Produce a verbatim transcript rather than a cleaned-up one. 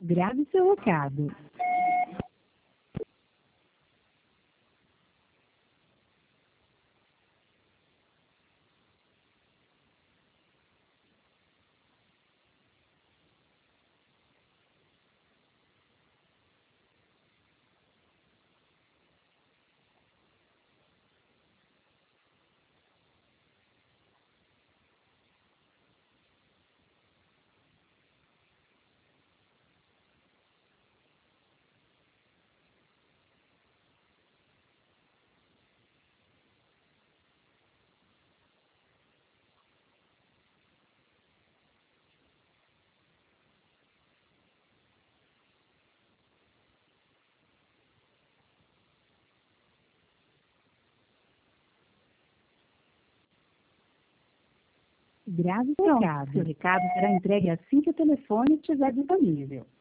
Grave seu recado. Grave seu recado. Seu recado será entregue assim que o telefone estiver disponível.